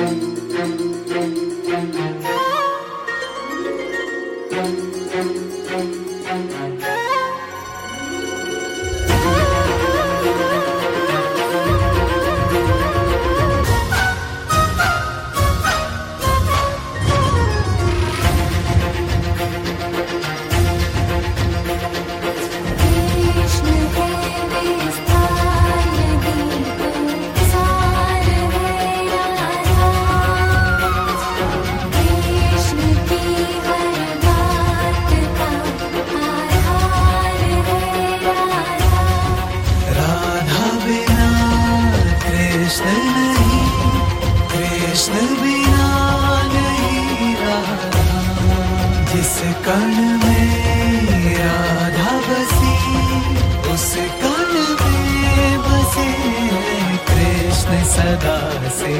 कृष्ण बिना नहीं रहा, जिस कण में राधा बसी उस कण में बसे कृष्ण सदा से।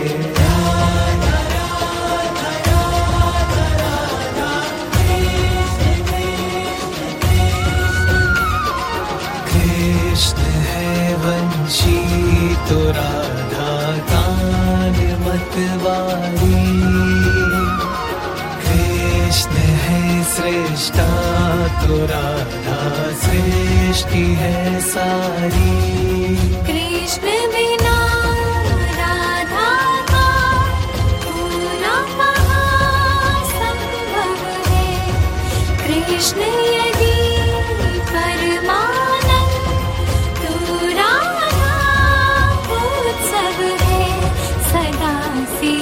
कृष्ण है वंशी तो राधा कान मतवारी, कृष्ण है सृष्टा तो राधा सृष्टि है सारी। कृष्ण बिना राधा का पूरा महासंभव है, कृष्ण यदि परमानंद तो राधा उत्सव है सदा से।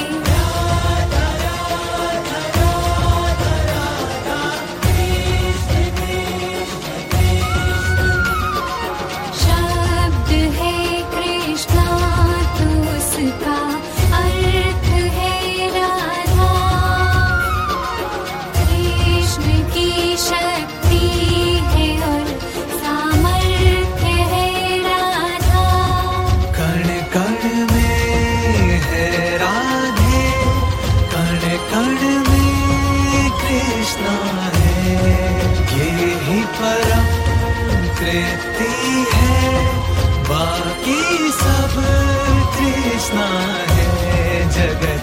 शब्द है कृष्णा तो उसका अर्थ है राधा, कृष्ण की शक्ति है और सामर्थ्य है राधा। कण कण में है राधे, कण कण में कृष्णा है, ये ही परम कृति है, बाकी सब कृष्णा है। जगत